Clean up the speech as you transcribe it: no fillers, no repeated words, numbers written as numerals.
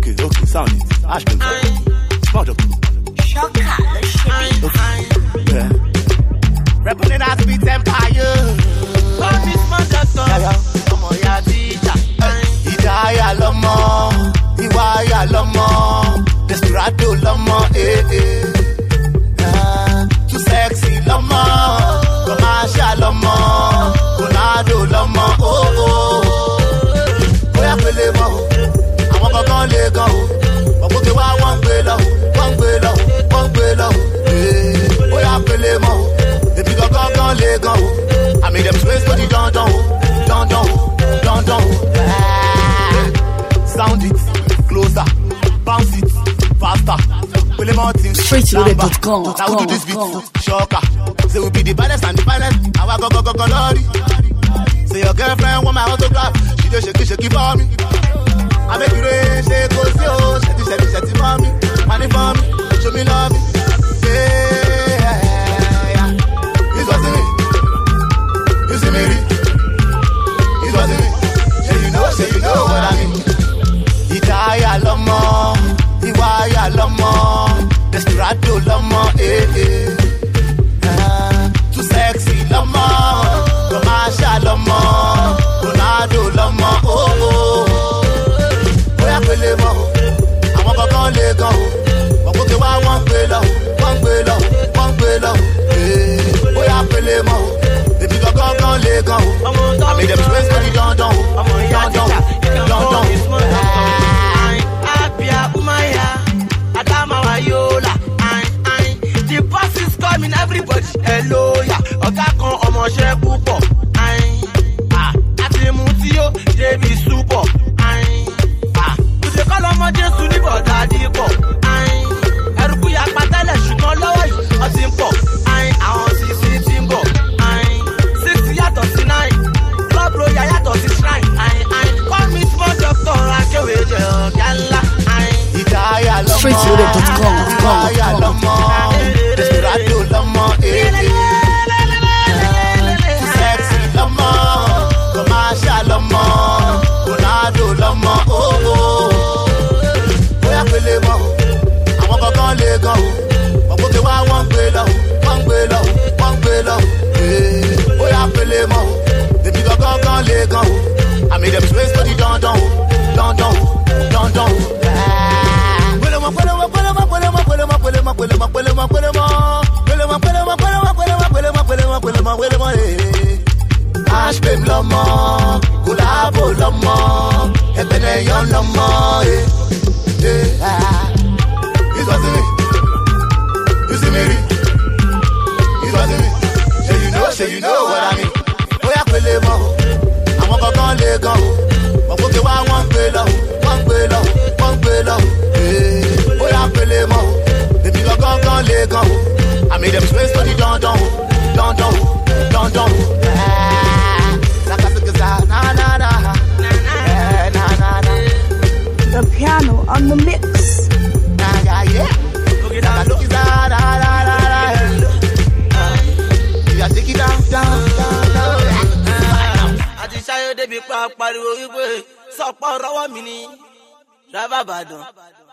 Okay, sound it. Ash them. Smart up. Shocker, Yeah. Repping that beat empire. Come is my doctor. Come on, ya teacher. Idaya lomo, Iwaya lomo, Desperado lomo, too sexy lomo, Commercial lomo, Ronaldo lomo, Oya pele mo, àwọn kankan le gan o, ọ̀pọ̀ kí wá wọ́n gbé lọ, Oya pele mo, ebi kankan le gan o, I made them space for the don. Sound it, closer, bounce it, faster. Streetloaded.com. Now we do this beat, shocker. Say we be the baddest and the finest. Now I go lordy. Say your girlfriend want my autograph. She just shake for me. I make you rain, shake go see oh, shake for me, money for me, show me love me. Yeah. It's what's in me. You see me. It's what's in me. Say you know what I mean. Idaya lomo, Iwaya lomo, Desperado lomo, too sexy lomo, Commercial lomo, Ronaldo lomo, Oya pele mo, àwọn kankan le gan o, ọ̀pọ̀ kí wá wọ́n gbé lọ, Oya pele mo, ebi kankan le gan o, I made them space for the don. The boss is coming, everybody. Hello, yeah. Ọ̀gá kan ọmọọṣẹ́ púpọ̀. Àti mú tí ó débi súpọ̀. Kùsè kọ́ lọ́mọ Jésù ní bọ̀dá dípọ̀. Ẹrùkú ya pátẹ́lẹ̀ ṣùgbọ́n lọ́wọ́ yìí wọ́n ti ń pọ̀. Àwọn sisi ti ń bọ̀. 6 yàtọ̀ sí 9. Club Royal yàtọ̀ sí shrine. Call me small doctor, akéwé jẹ ọ̀gá ńlá. Streetloaded.com. Idaya lomo, Desperado lomo, too sexy lomo, Commercial lomo, Ronaldo lomo, Oya pele mo, àwọn kankan le gan o, ọ̀pọ̀ kí wá wọ́n gbé lọ, Oya pele mo, ebi kankan le gan o, I made them space for the don. Ash bem lomo, kulabo lomo, ebene yon lomo, It's what's in me. You see me? It's what's in me. Say you know what I mean. Oya pele mo, àwọn kankan le gan o, ọ̀pọ̀ kí wá wọ́n gbé lọ, Oya pele mo, ebi kankan le gan o, I made them space for the don. The piano on the mix. Yeah. Take it down. Àti ṣáyé débi pa pariwo wípé sọ̀pọ̀ rọwọ́ mi ni. Driver Ìbàdàn.